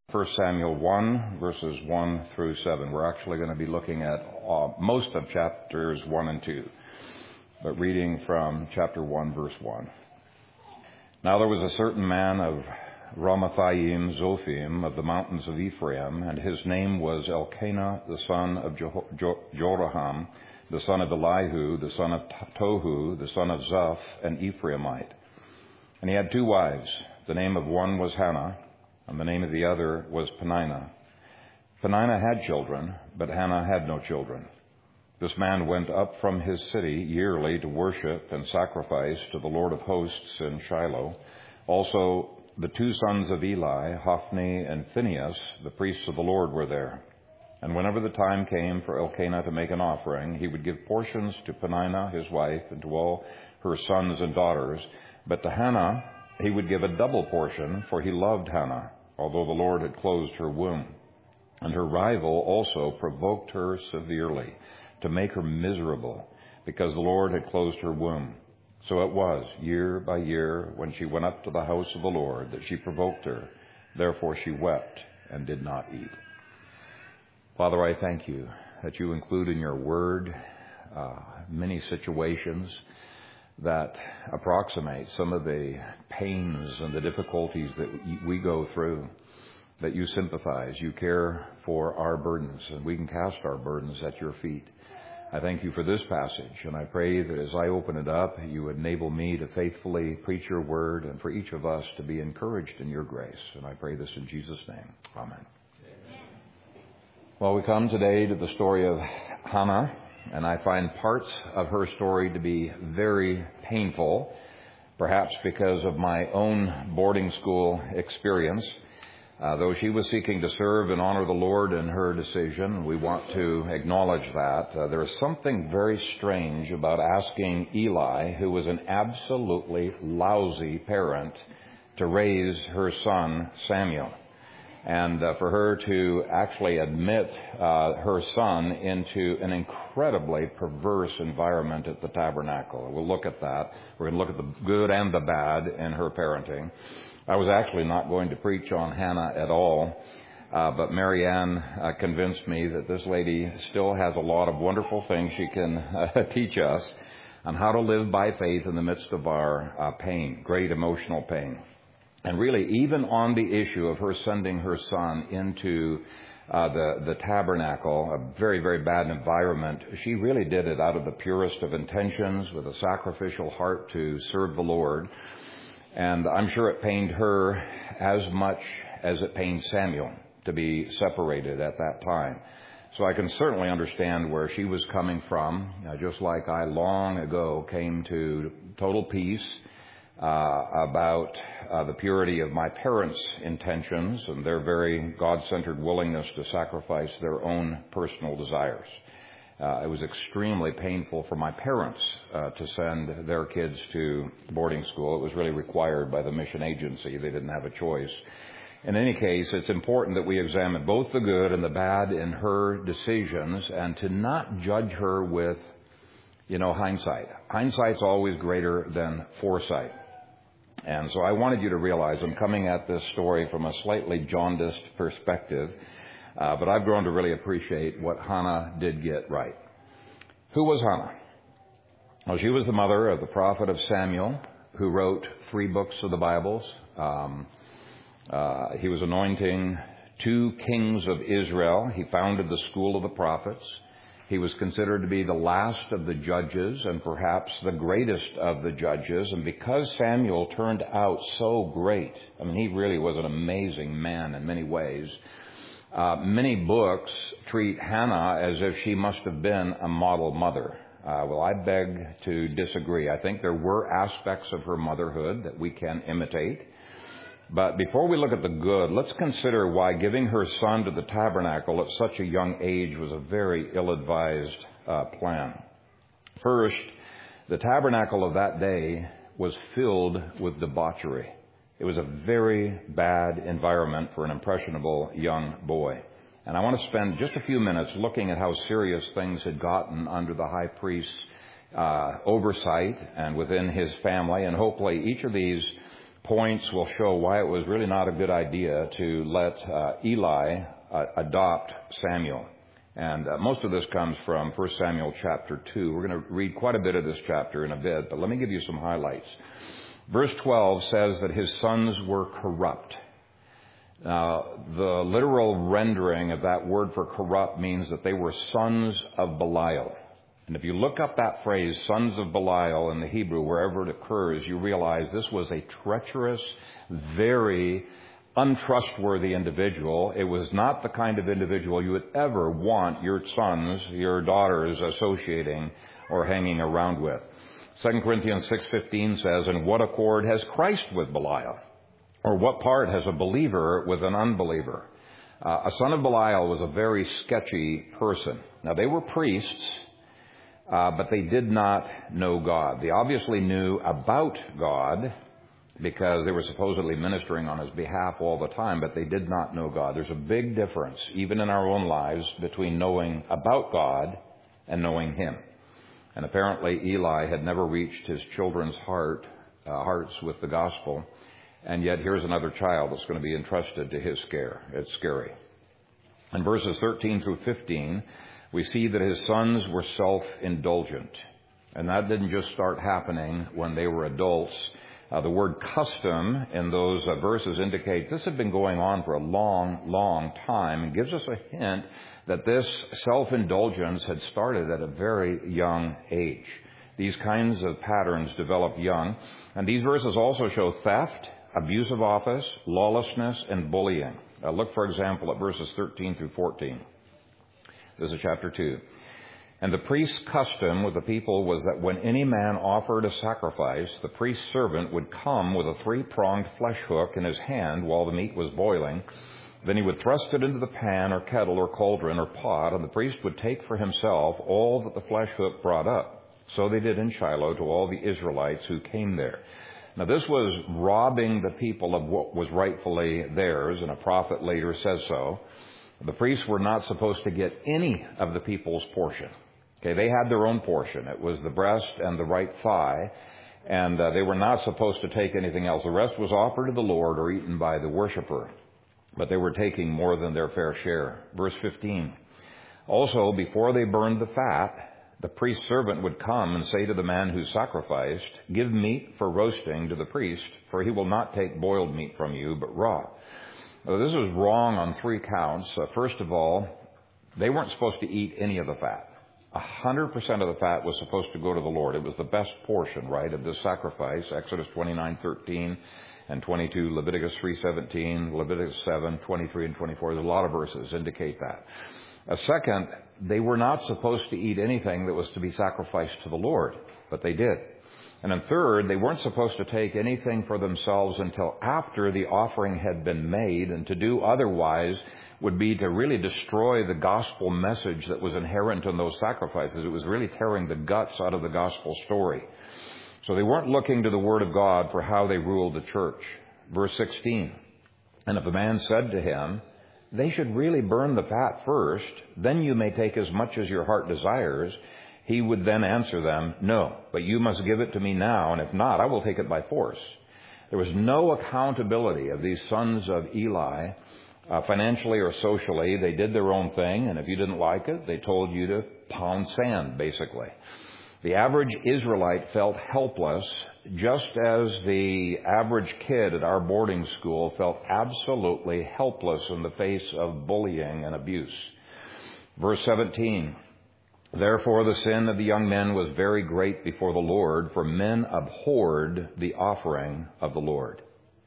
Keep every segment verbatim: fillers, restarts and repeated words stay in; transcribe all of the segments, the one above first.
First Samuel one, verses one through seven. We're actually going to be looking at uh, most of chapters one and two, but reading from chapter one, verse one. Now there was a certain man of Ramathaim Zophim of the mountains of Ephraim, and his name was Elkanah, the son of Jo- Jo- Joraham, the son of Elihu, the son of Tohu, the son of Zoph, an Ephraimite. And he had two wives. The name of one was Hannah, and the name of the other was Peninnah. Peninnah had children, but Hannah had no children. This man went up from his city yearly to worship and sacrifice to the Lord of hosts in Shiloh. Also, the two sons of Eli, Hophni and Phinehas, the priests of the Lord, were there. And whenever the time came for Elkanah to make an offering, he would give portions to Peninnah, his wife, and to all her sons and daughters. But to Hannah he would give a double portion, for he loved Hannah, although the Lord had closed her womb. And her rival also provoked her severely, to make her miserable, because the Lord had closed her womb. So it was, year by year, when she went up to the house of the Lord, that she provoked her. Therefore she wept and did not eat. Father, I thank you that you include in your word uh, many situations that approximate some of the pains and the difficulties that we go through, that you sympathize, you care for our burdens, and we can cast our burdens at your feet. I thank you for this passage, and I pray that as I open it up, you would enable me to faithfully preach your word, and for each of us to be encouraged in your grace. And I pray this in Jesus' name. Amen. Amen. Well, we come today to the story of Hannah, and I find parts of her story to be very painful, perhaps because of my own boarding school experience. Uh, though she was seeking to serve and honor the Lord in her decision, we want to acknowledge that. Uh, there is something very strange about asking Eli, who was an absolutely lousy parent, to raise her son Samuel. And uh, for her to actually admit uh, her son into an incredibly perverse environment at the tabernacle. We'll look at that. We're going to look at the good and the bad in her parenting. I was actually not going to preach on Hannah at all, uh, but Mary Ann uh, convinced me that this lady still has a lot of wonderful things she can uh, teach us on how to live by faith in the midst of our uh, pain, great emotional pain. And really, even on the issue of her sending her son into uh, the, the tabernacle, a very, very bad environment, she really did it out of the purest of intentions with a sacrificial heart to serve the Lord. And I'm sure it pained her as much as it pained Samuel to be separated at that time. So I can certainly understand where she was coming from, uh, just like I long ago came to total peace Uh, about uh, the purity of my parents' intentions and their very God-centered willingness to sacrifice their own personal desires. Uh, it was extremely painful for my parents uh, to send their kids to boarding school. It was really required by the mission agency. They didn't have a choice. In any case, it's important that we examine both the good and the bad in her decisions and to not judge her with, you know, hindsight. Hindsight's always greater than foresight. And so I wanted you to realize I'm coming at this story from a slightly jaundiced perspective, uh, but I've grown to really appreciate what Hannah did get right. Who was Hannah? Well, she was the mother of the prophet of Samuel, who wrote three books of the Bibles. Um, uh, he was anointing two kings of Israel. He founded the school of the prophets. He was considered to be the last of the judges and perhaps the greatest of the judges. And because Samuel turned out so great, I mean, he really was an amazing man in many ways. Uh, many books treat Hannah as if she must have been a model mother. Uh, well, I beg to disagree. I think there were aspects of her motherhood that we can imitate. But before we look at the good, let's consider why giving her son to the tabernacle at such a young age was a very ill-advised uh, plan. First, the tabernacle of that day was filled with debauchery. It was a very bad environment for an impressionable young boy. And I want to spend just a few minutes looking at how serious things had gotten under the high priest's uh, oversight and within his family. And hopefully each of these points will show why it was really not a good idea to let uh, Eli uh, adopt Samuel. And uh, most of this comes from First Samuel chapter two. We're going to read quite a bit of this chapter in a bit, but let me give you some highlights. Verse twelve says that his sons were corrupt. Now, the literal rendering of that word for corrupt means that they were sons of Belial. And if you look up that phrase, sons of Belial, in the Hebrew, wherever it occurs, you realize this was a treacherous, very untrustworthy individual. It was not the kind of individual you would ever want your sons, your daughters associating or hanging around with. Second Corinthians six fifteen says, "And what accord has Christ with Belial? Or what part has a believer with an unbeliever?" Uh, a son of Belial was a very sketchy person. Now, they were priests, uh, but they did not know God. They obviously knew about God because they were supposedly ministering on his behalf all the time, but they did not know God. There's a big difference, even in our own lives, between knowing about God and knowing him. And apparently Eli had never reached his children's heart, uh, hearts with the gospel. And yet here's another child that's going to be entrusted to his care. It's scary. In verses thirteen through fifteen, we see that his sons were self-indulgent. And that didn't just start happening when they were adults. Uh, the word custom in those uh, verses indicates this had been going on for a long, long time, and gives us a hint that this self-indulgence had started at a very young age. These kinds of patterns develop young. And these verses also show theft, abuse of office, lawlessness, and bullying. Uh, look, for example, at verses thirteen through fourteen. This is chapter two. "And the priest's custom with the people was that when any man offered a sacrifice, the priest's servant would come with a three-pronged flesh hook in his hand while the meat was boiling. Then he would thrust it into the pan or kettle or cauldron or pot, and the priest would take for himself all that the flesh hook brought up. So they did in Shiloh to all the Israelites who came there." Now, this was robbing the people of what was rightfully theirs, and a prophet later says so. The priests were not supposed to get any of the people's portion. Okay, they had their own portion. It was the breast and the right thigh, and uh, they were not supposed to take anything else. The rest was offered to the Lord or eaten by the worshiper, but they were taking more than their fair share. Verse fifteen. "Also, before they burned the fat, the priest's servant would come and say to the man who sacrificed, 'Give meat for roasting to the priest, for he will not take boiled meat from you, but raw.'" Now, this was wrong on three counts. Uh, first of all, they weren't supposed to eat any of the fat. A hundred percent of the fat was supposed to go to the Lord. It was the best portion, right, of this sacrifice. Exodus twenty-nine thirteen and twenty-two, Leviticus three seventeen, Leviticus seven twenty-three and twenty-four. There's a lot of verses indicate that. A second, they were not supposed to eat anything that was to be sacrificed to the Lord, but they did. And then third, they weren't supposed to take anything for themselves until after the offering had been made, and to do otherwise would be to really destroy the gospel message that was inherent in those sacrifices. It was really tearing the guts out of the gospel story. So they weren't looking to the Word of God for how they ruled the church. Verse sixteen, "And if a man said to him, 'They should really burn the fat first, then you may take as much as your heart desires,' he would then answer them, 'No, but you must give it to me now, and if not, I will take it by force.'" There was no accountability of these sons of Eli, uh, financially or socially. They did their own thing, and if you didn't like it, they told you to pound sand, basically. The average Israelite felt helpless, just as the average kid at our boarding school felt absolutely helpless in the face of bullying and abuse. Verse seventeen, "Therefore the sin of the young men was very great before the Lord, for men abhorred the offering of the Lord."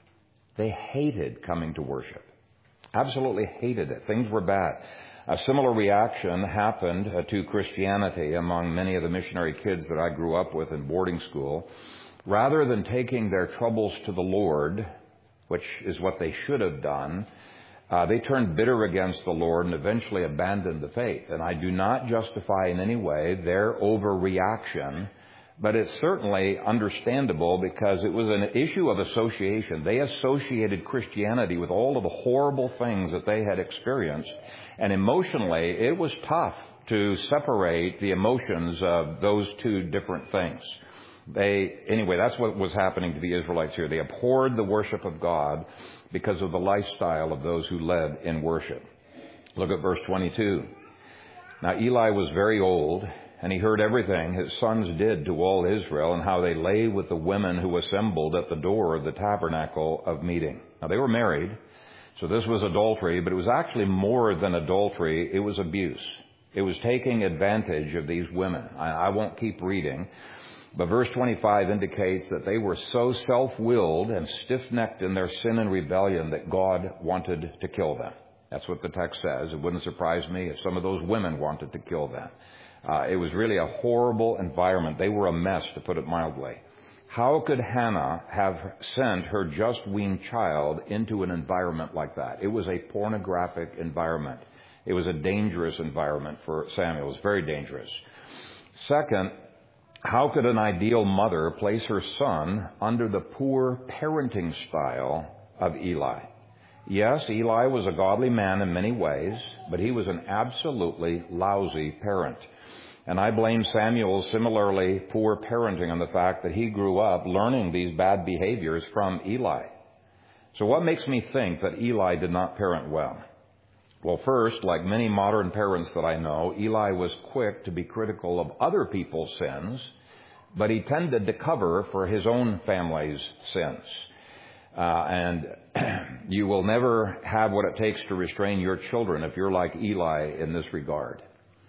They hated coming to worship. Absolutely hated it. Things were bad. A similar reaction happened uh, to Christianity among many of the missionary kids that I grew up with in boarding school. Rather than taking their troubles to the Lord, which is what they should have done, uh, they turned bitter against the Lord and eventually abandoned the faith. And I do not justify in any way their overreaction, but it's certainly understandable because it was an issue of association. They associated Christianity with all of the horrible things that they had experienced. And emotionally, it was tough to separate the emotions of those two different things. They, anyway, that's what was happening to the Israelites here. They abhorred the worship of God because of the lifestyle of those who led in worship. Look at verse twenty-two. Now Eli was very old, and he heard everything his sons did to all Israel, and how they lay with the women who assembled at the door of the tabernacle of meeting. Now they were married, so this was adultery, but it was actually more than adultery. It was abuse. It was taking advantage of these women. I, I won't keep reading, but verse twenty-five indicates that they were so self-willed and stiff-necked in their sin and rebellion that God wanted to kill them. That's what the text says. It wouldn't surprise me if some of those women wanted to kill them. Uh, it was really a horrible environment. They were a mess, to put it mildly. How could Hannah have sent her just-weaned child into an environment like that? It was a pornographic environment. It was a dangerous environment for Samuel. It was very dangerous. Second, how could an ideal mother place her son under the poor parenting style of Eli? Yes, Eli was a godly man in many ways, but he was an absolutely lousy parent. And I blame Samuel's similarly poor parenting on the fact that he grew up learning these bad behaviors from Eli. So what makes me think that Eli did not parent well? Well, first, like many modern parents that I know, Eli was quick to be critical of other people's sins, but he tended to cover for his own family's sins. Uh, and you will never have what it takes to restrain your children if you're like Eli in this regard.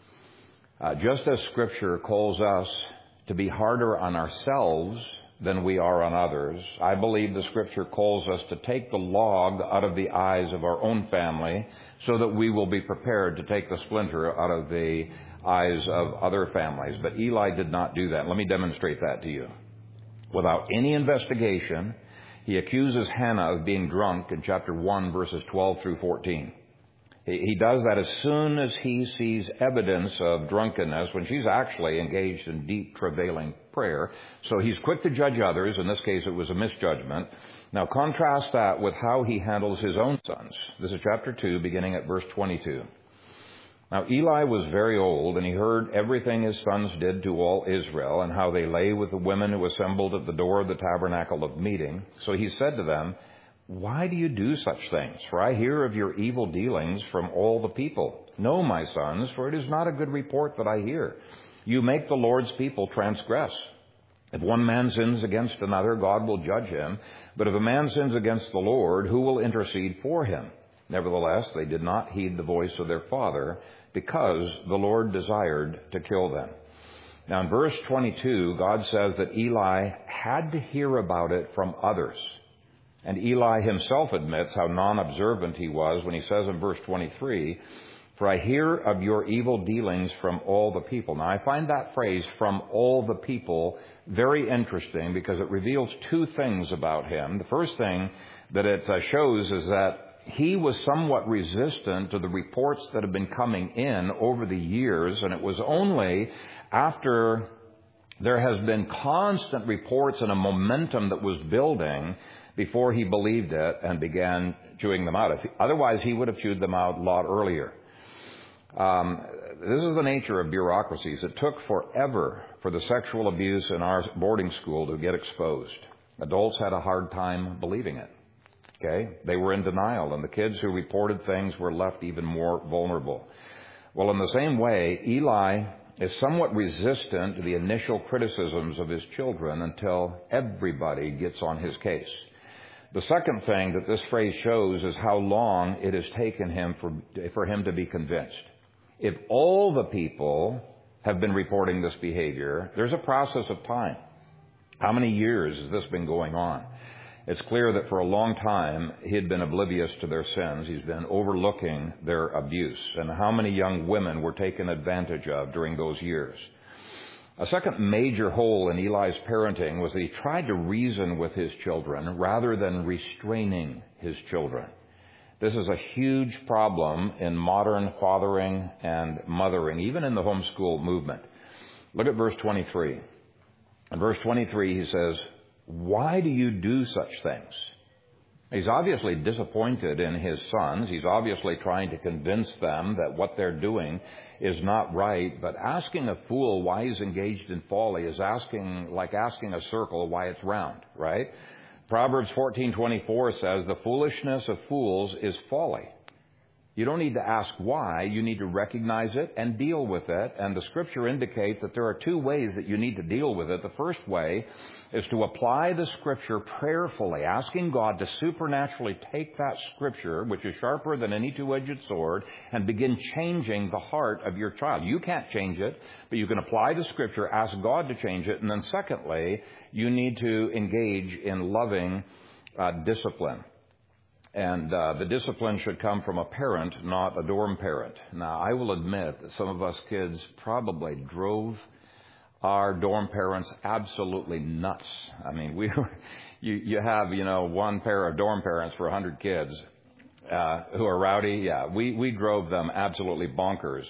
Uh, just as Scripture calls us to be harder on ourselves than we are on others, I believe the Scripture calls us to take the log out of the eyes of our own family so that we will be prepared to take the splinter out of the eyes of other families. But Eli did not do that. Let me demonstrate that to you. Without any investigation, he accuses Hannah of being drunk in chapter one, verses twelve through fourteen. He does that as soon as he sees evidence of drunkenness, when she's actually engaged in deep, travailing prayer. So he's quick to judge others. In this case, it was a misjudgment. Now, contrast that with how he handles his own sons. This is chapter two, beginning at verse twenty-two. Now, Eli was very old, and he heard everything his sons did to all Israel, and how they lay with the women who assembled at the door of the tabernacle of meeting. So he said to them, "Why do you do such things? For I hear of your evil dealings from all the people. No, my sons, for it is not a good report that I hear. You make the Lord's people transgress. If one man sins against another, God will judge him. But if a man sins against the Lord, who will intercede for him?" Nevertheless, they did not heed the voice of their father, because the Lord desired to kill them. Now in verse twenty-two, God says that Eli had to hear about it from others. And Eli himself admits how non-observant he was when he says in verse twenty-three, "For I hear of your evil dealings from all the people." Now I find that phrase, "from all the people," very interesting because it reveals two things about him. The first thing that it uh, shows is that he was somewhat resistant to the reports that have been coming in over the years, and it was only after there has been constant reports and a momentum that was building before he believed it and began chewing them out. If, otherwise, he would have chewed them out a lot earlier. Um, this is the nature of bureaucracies. It took forever for the sexual abuse in our boarding school to get exposed. Adults had a hard time believing it. Okay? They were in denial, and the kids who reported things were left even more vulnerable. Well, in the same way, Eli is somewhat resistant to the initial criticisms of his children until everybody gets on his case. The second thing that this phrase shows is how long it has taken him for, for him to be convinced. If all the people have been reporting this behavior, there's a process of time. How many years has this been going on? It's clear that for a long time he had been oblivious to their sins. He's been overlooking their abuse. And how many young women were taken advantage of during those years? A second major hole in Eli's parenting was that he tried to reason with his children rather than restraining his children. This is a huge problem in modern fathering and mothering, even in the homeschool movement. Look at verse twenty-three. In verse twenty-three, he says, "Why do you do such things?" He's obviously disappointed in his sons. He's obviously trying to convince them that what they're doing is not right. But asking a fool why he's engaged in folly is asking, like asking a circle why it's round, right? Proverbs fourteen twenty-four says, the foolishness of fools is folly. You don't need to ask why. You need to recognize it and deal with it. And the Scripture indicates that there are two ways that you need to deal with it. The first way is to apply the Scripture prayerfully, asking God to supernaturally take that Scripture, which is sharper than any two-edged sword, and begin changing the heart of your child. You can't change it, but you can apply the Scripture, ask God to change it. And then secondly, you need to engage in loving uh, discipline. And uh, the discipline should come from a parent, not a dorm parent. Now, I will admit that some of us kids probably drove our dorm parents absolutely nuts. I mean, we you you have, you know, one pair of dorm parents for one hundred kids uh, who are rowdy. Yeah, we, we drove them absolutely bonkers.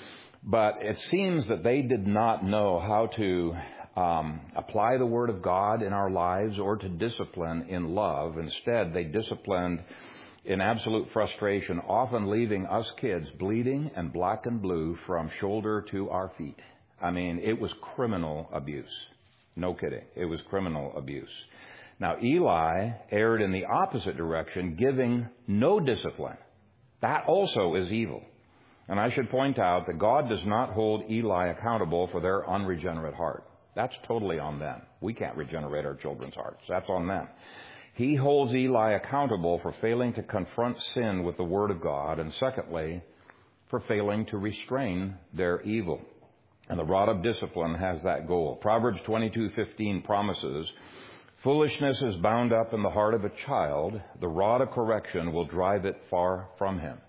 But it seems that they did not know how to Um, apply the Word of God in our lives or to discipline in love. Instead, they disciplined in absolute frustration, often leaving us kids bleeding and black and blue from shoulder to our feet. I mean, it was criminal abuse. No kidding. It was criminal abuse. Now, Eli erred in the opposite direction, giving no discipline. That also is evil. And I should point out that God does not hold Eli accountable for their unregenerate heart. That's totally on them. We can't regenerate our children's hearts. That's on them. He holds Eli accountable for failing to confront sin with the Word of God, and secondly, for failing to restrain their evil. And the rod of discipline has that goal. Proverbs twenty-two fifteen promises, foolishness is bound up in the heart of a child. The rod of correction will drive it far from him.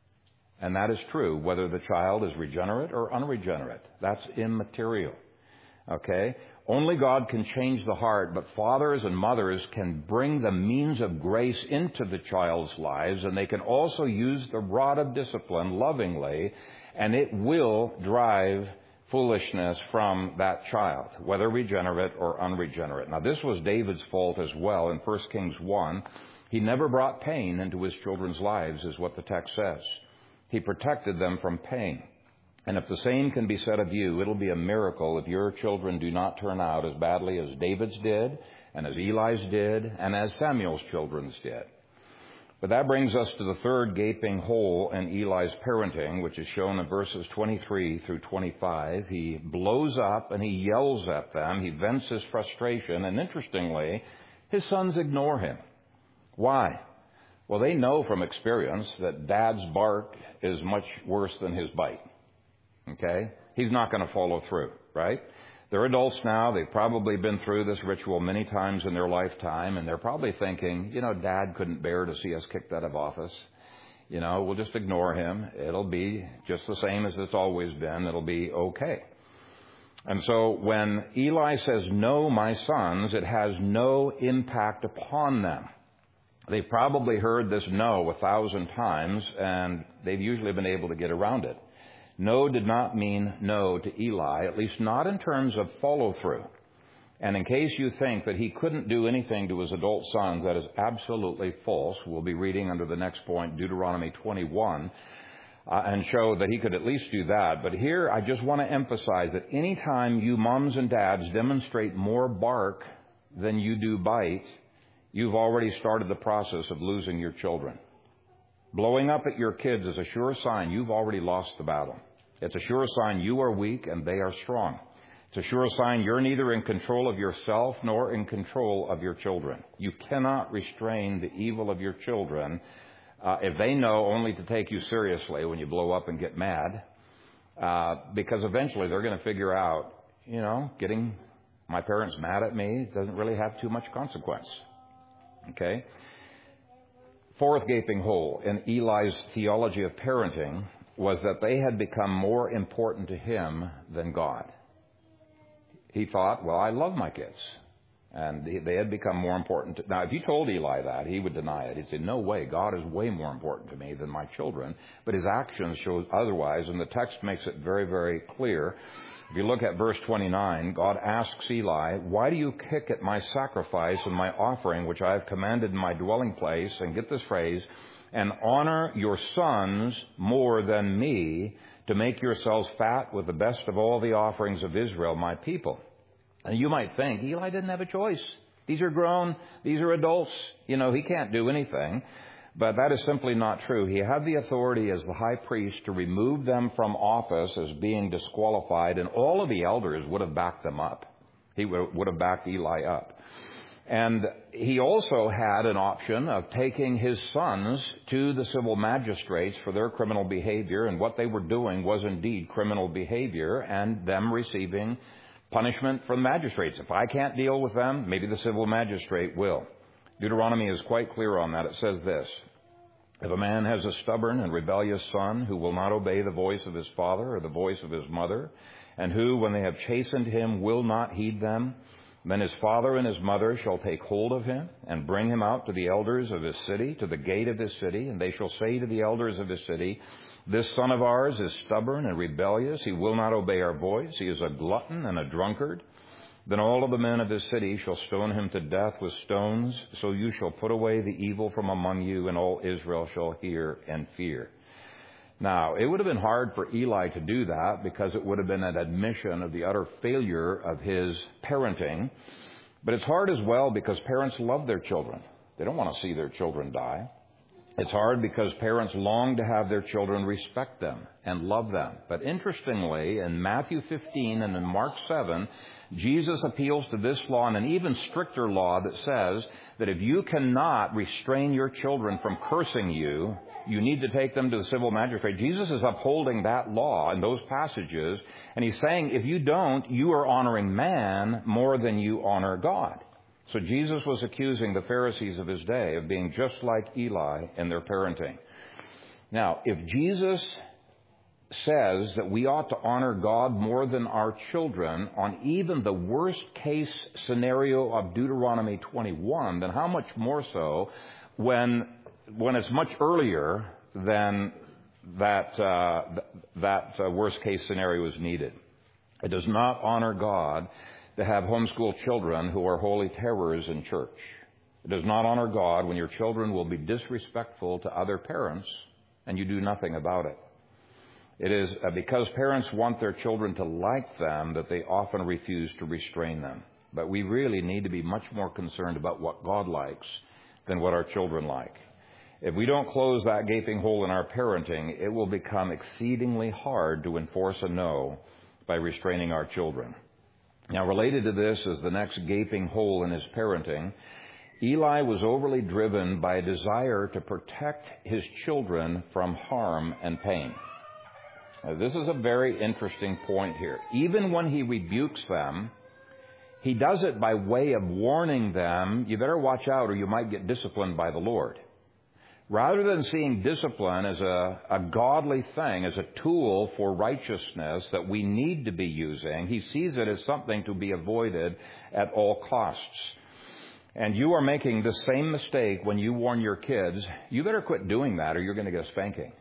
And that is true, whether the child is regenerate or unregenerate. That's immaterial. Okay? Only God can change the heart, but fathers and mothers can bring the means of grace into the child's lives, and they can also use the rod of discipline lovingly, and it will drive foolishness from that child, whether regenerate or unregenerate. Now, this was David's fault as well in First Kings one. He never brought pain into his children's lives, is what the text says. He protected them from pain. And if the same can be said of you, it'll be a miracle if your children do not turn out as badly as David's did, and as Eli's did, and as Samuel's children's did. But that brings us to the third gaping hole in Eli's parenting, which is shown in verses twenty-three through twenty-five. He blows up and he yells at them. He vents his frustration, and interestingly, his sons ignore him. Why? Well, they know from experience that Dad's bark is much worse than his bite. Okay? He's not going to follow through, right? They're adults now. They've probably been through this ritual many times in their lifetime, and they're probably thinking, you know, Dad couldn't bear to see us kicked out of office. You know, we'll just ignore him. It'll be just the same as it's always been. It'll be okay. And so when Eli says, no, my sons, it has no impact upon them. They've probably heard this no a thousand times, and they've usually been able to get around it. No did not mean no to Eli, at least not in terms of follow-through. And in case you think that he couldn't do anything to his adult sons, that is absolutely false. We'll be reading under the next point, Deuteronomy twenty-one, uh, and show that he could at least do that. But here I just want to emphasize that any time you moms and dads demonstrate more bark than you do bite, you've already started the process of losing your children. Blowing up at your kids is a sure sign you've already lost the battle. It's a sure sign you are weak and they are strong. It's a sure sign you're neither in control of yourself nor in control of your children. You cannot restrain the evil of your children uh, if they know only to take you seriously when you blow up and get mad, uh, because eventually they're going to figure out, you know, getting my parents mad at me doesn't really have too much consequence. Okay? Fourth gaping hole in Eli's theology of parenting was that they had become more important to him than God. He thought, well, I love my kids. And they had become more important. To, now, if you told Eli that, he would deny it. He'd say, no way, God is way more important to me than my children. But his actions show otherwise, and the text makes it very, very clear. If you look at verse twenty-nine, God asks Eli, why do you kick at my sacrifice and my offering, which I have commanded in my dwelling place? And get this phrase, and honor your sons more than me, to make yourselves fat with the best of all the offerings of Israel, my people. And you might think, Eli didn't have a choice. These are grown. These are adults. You know, he can't do anything. But that is simply not true. He had the authority as the high priest to remove them from office as being disqualified, and all of the elders would have backed them up. He would have backed Eli up. And he also had an option of taking his sons to the civil magistrates for their criminal behavior, and what they were doing was indeed criminal behavior, and them receiving punishment from the magistrates. If I can't deal with them, maybe the civil magistrate will. Deuteronomy is quite clear on that. It says this, if a man has a stubborn and rebellious son who will not obey the voice of his father or the voice of his mother, and who, when they have chastened him, will not heed them, then his father and his mother shall take hold of him and bring him out to the elders of his city, to the gate of his city, and they shall say to the elders of his city, this son of ours is stubborn and rebellious. He will not obey our voice. He is a glutton and a drunkard. Then all of the men of his city shall stone him to death with stones. So you shall put away the evil from among you, and all Israel shall hear and fear. Now, it would have been hard for Eli to do that because it would have been an admission of the utter failure of his parenting. But it's hard as well because parents love their children. They don't want to see their children die. It's hard because parents long to have their children respect them and love them. But interestingly, in Matthew fifteen and in Mark seven, Jesus appeals to this law and an even stricter law that says that if you cannot restrain your children from cursing you, you need to take them to the civil magistrate. Jesus is upholding that law in those passages, and he's saying if you don't, you are honoring man more than you honor God. So Jesus was accusing the Pharisees of his day of being just like Eli in their parenting. Now, if Jesus says that we ought to honor God more than our children on even the worst case scenario of Deuteronomy twenty-one, then how much more so when when it's much earlier than that uh, that uh, worst case scenario is needed. It does not honor God to have homeschool children who are holy terrors in church. It does not honor God when your children will be disrespectful to other parents and you do nothing about it. It is because parents want their children to like them that they often refuse to restrain them. But we really need to be much more concerned about what God likes than what our children like. If we don't close that gaping hole in our parenting, it will become exceedingly hard to enforce a no by restraining our children. Now, related to this is the next gaping hole in his parenting. Eli was overly driven by a desire to protect his children from harm and pain. Now, this is a very interesting point here. Even when he rebukes them, he does it by way of warning them, you better watch out or you might get disciplined by the Lord. Rather than seeing discipline as a, a godly thing, as a tool for righteousness that we need to be using, he sees it as something to be avoided at all costs. And you are making the same mistake when you warn your kids, you better quit doing that or you're going to get a spanking.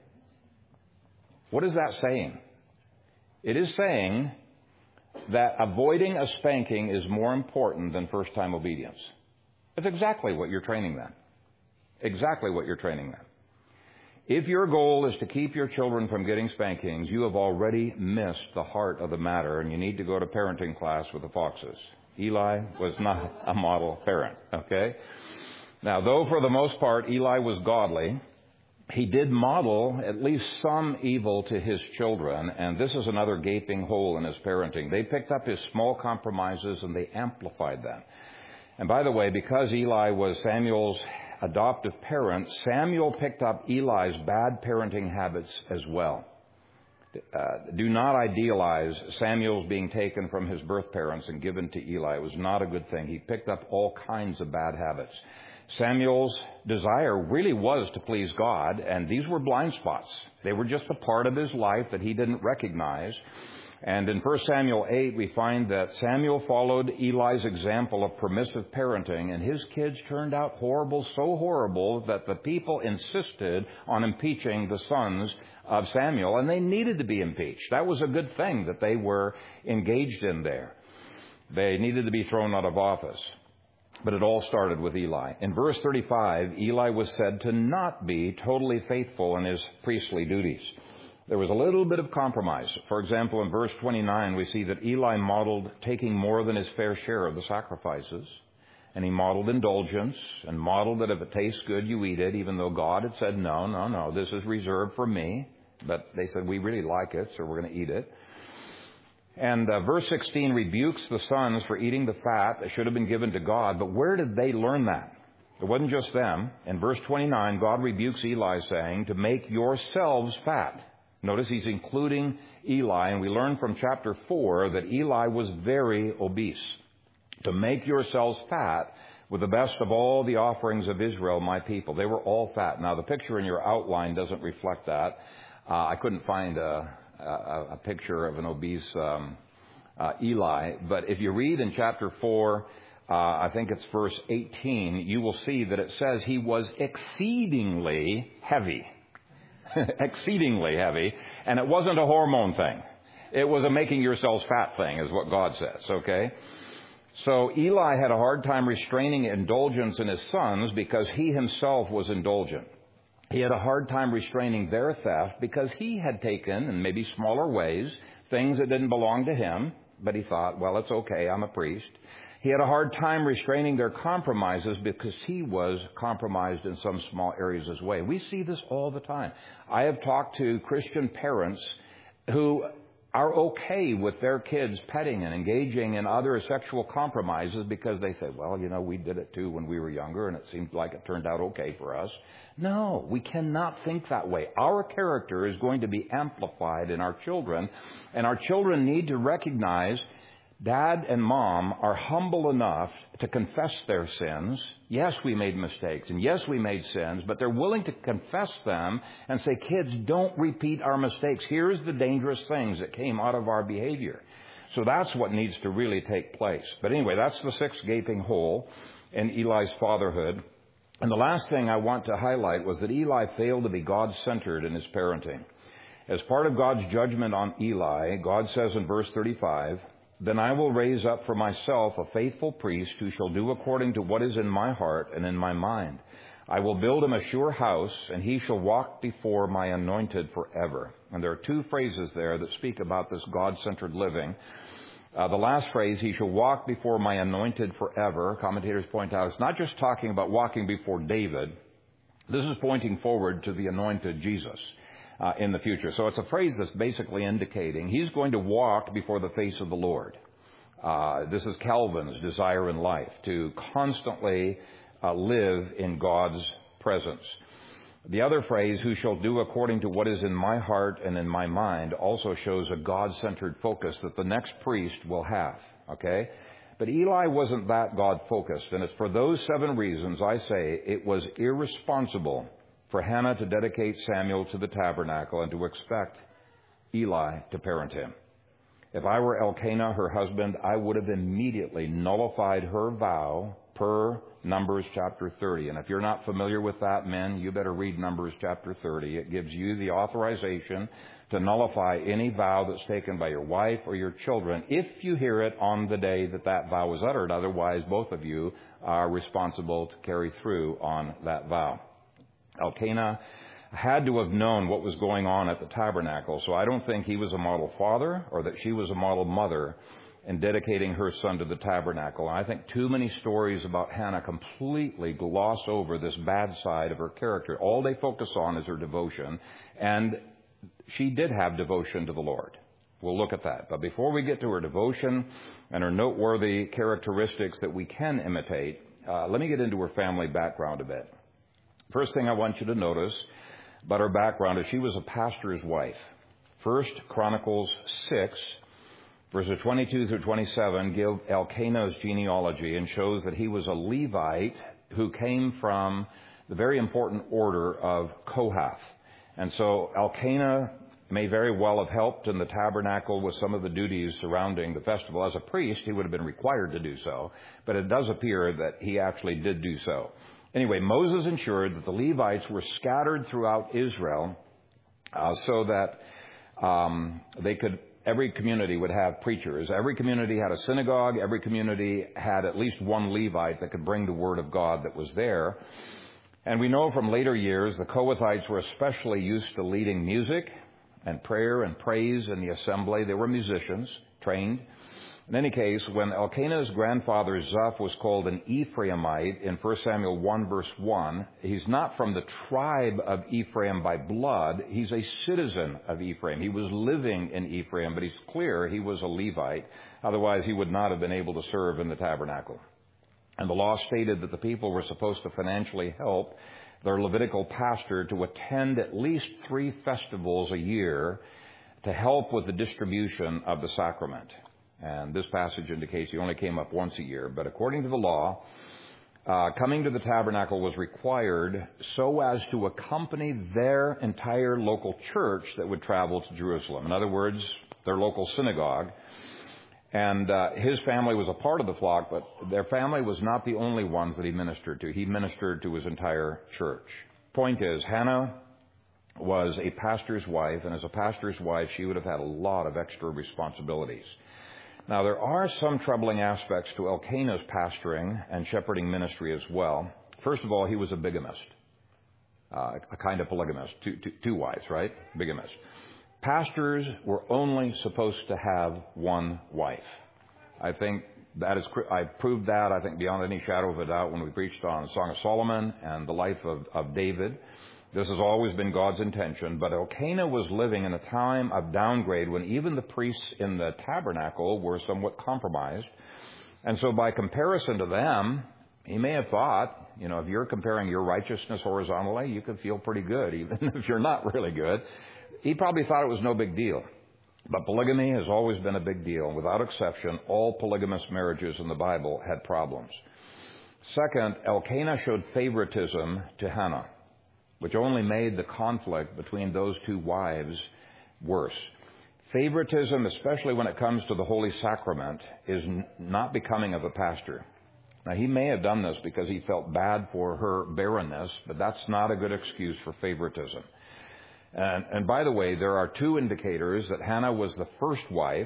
What is that saying? It is saying that avoiding a spanking is more important than first-time obedience. That's exactly what you're training them. Exactly what you're training them. If your goal is to keep your children from getting spankings, you have already missed the heart of the matter, and you need to go to parenting class with the Foxes. Eli was not a model parent, okay? Now, though for the most part Eli was godly, he did model at least some evil to his children, and this is another gaping hole in his parenting. They picked up his small compromises and they amplified them. And by the way, because Eli was Samuel's adoptive parent, Samuel picked up Eli's bad parenting habits as well. Uh, do not idealize Samuel's being taken from his birth parents and given to Eli. It was not a good thing. He picked up all kinds of bad habits. Samuel's desire really was to please God, and these were blind spots. They were just a part of his life that he didn't recognize. And in First Samuel eight, we find that Samuel followed Eli's example of permissive parenting, and his kids turned out horrible, so horrible that the people insisted on impeaching the sons of Samuel, and they needed to be impeached. That was a good thing that they were engaged in there. They needed to be thrown out of office. But it all started with Eli. In verse thirty-five, Eli was said to not be totally faithful in his priestly duties. There was a little bit of compromise. For example, in verse twenty-nine, we see that Eli modeled taking more than his fair share of the sacrifices. And he modeled indulgence and modeled that if it tastes good, you eat it, even though God had said, no, no, no, this is reserved for me. But they said, we really like it, so we're going to eat it. And uh, verse sixteen rebukes the sons for eating the fat that should have been given to God. But where did they learn that? It wasn't just them. In verse twenty-nine, God rebukes Eli, saying, to make yourselves fat. Notice he's including Eli, and we learn from chapter four that Eli was very obese. To make yourselves fat with the best of all the offerings of Israel, my people. They were all fat. Now, the picture in your outline doesn't reflect that. Uh, I couldn't find a, a, a picture of an obese um, uh, Eli. But if you read in chapter four, uh, I think it's verse eighteen, you will see that it says he was exceedingly heavy. Exceedingly heavy. And it wasn't a hormone thing. It was a making yourselves fat thing, is what God says, okay? So Eli had a hard time restraining indulgence in his sons because he himself was indulgent. He had a hard time restraining their theft because he had taken, in maybe smaller ways, things that didn't belong to him, but he thought, well, it's okay, I'm a priest. He had a hard time restraining their compromises because he was compromised in some small areas as well. We see this all the time. I have talked to Christian parents who are okay with their kids petting and engaging in other sexual compromises because they say, well, you know, we did it too when we were younger and it seemed like it turned out okay for us. No, we cannot think that way. Our character is going to be amplified in our children, and our children need to recognize Dad and Mom are humble enough to confess their sins. Yes, we made mistakes, and yes, we made sins, but they're willing to confess them and say, kids, don't repeat our mistakes. Here's the dangerous things that came out of our behavior. So that's what needs to really take place. But anyway, that's the sixth gaping hole in Eli's fatherhood. And the last thing I want to highlight was that Eli failed to be God-centered in his parenting. As part of God's judgment on Eli, God says in verse thirty-five, then I will raise up for myself a faithful priest who shall do according to what is in my heart and in my mind. I will build him a sure house, and he shall walk before my anointed forever. And there are two phrases there that speak about this God-centered living. Uh, the last phrase, he shall walk before my anointed forever, commentators point out, it's not just talking about walking before David. This is pointing forward to the anointed Jesus. Uh, in the future. So it's a phrase that's basically indicating he's going to walk before the face of the Lord. Uh, this is Calvin's desire in life, to constantly uh, live in God's presence. The other phrase, who shall do according to what is in my heart and in my mind, also shows a God-centered focus that the next priest will have. Okay? But Eli wasn't that God-focused, and it's for those seven reasons I say it was irresponsible for Hannah to dedicate Samuel to the tabernacle and to expect Eli to parent him. If I were Elkanah, her husband, I would have immediately nullified her vow per Numbers chapter thirty. And if you're not familiar with that, men, you better read Numbers chapter thirty. It gives you the authorization to nullify any vow that's taken by your wife or your children if you hear it on the day that that vow was uttered. Otherwise, both of you are responsible to carry through on that vow. Elkanah had to have known what was going on at the tabernacle, so I don't think he was a model father or that she was a model mother in dedicating her son to the tabernacle. And I think too many stories about Hannah completely gloss over this bad side of her character. All they focus on is her devotion, and she did have devotion to the Lord. We'll look at that. But before we get to her devotion and her noteworthy characteristics that we can imitate, uh, let me get into her family background a bit. First thing I want you to notice about her background is she was a pastor's wife. First Chronicles six, verses twenty-two through twenty-seven, give Elkanah's genealogy and shows that he was a Levite who came from the very important order of Kohath. And so Elkanah may very well have helped in the tabernacle with some of the duties surrounding the festival. As a priest, he would have been required to do so, but it does appear that he actually did do so. Anyway, Moses ensured that the Levites were scattered throughout Israel uh, so that um, they could, every community would have preachers. Every community had a synagogue. Every community had at least one Levite that could bring the word of God that was there. And we know from later years the Kohathites were especially used to leading music and prayer and praise in the assembly. They were musicians, trained. In any case, when Elkanah's grandfather Zoph was called an Ephraimite in First Samuel one verse one, he's not from the tribe of Ephraim by blood. He's a citizen of Ephraim. He was living in Ephraim, but he's clear he was a Levite. Otherwise, he would not have been able to serve in the tabernacle. And the law stated that the people were supposed to financially help their Levitical pastor to attend at least three festivals a year to help with the distribution of the sacrament. And this passage indicates he only came up once a year. But according to the law, uh, coming to the tabernacle was required so as to accompany their entire local church that would travel to Jerusalem. In other words, their local synagogue. And uh, his family was a part of the flock, but their family was not the only ones that he ministered to. He ministered to his entire church. Point is, Hannah was a pastor's wife, and as a pastor's wife, she would have had a lot of extra responsibilities. Now, there are some troubling aspects to Elkanah's pastoring and shepherding ministry as well. First of all, he was a bigamist, uh, a kind of polygamist, two, two, two wives, right? Bigamist. Pastors were only supposed to have one wife. I think that is, I proved that, I think, beyond any shadow of a doubt when we preached on Song of Solomon and the life of, of David. This has always been God's intention, but Elkanah was living in a time of downgrade when even the priests in the tabernacle were somewhat compromised. And so by comparison to them, he may have thought, you know, if you're comparing your righteousness horizontally, you could feel pretty good, even if you're not really good. He probably thought it was no big deal. But polygamy has always been a big deal. Without exception, all polygamous marriages in the Bible had problems. Second, Elkanah showed favoritism to Hannah, which only made the conflict between those two wives worse. Favoritism, especially when it comes to the Holy Sacrament, is n- not becoming of a pastor. Now, he may have done this because he felt bad for her barrenness, but that's not a good excuse for favoritism. And, and by the way, there are two indicators that Hannah was the first wife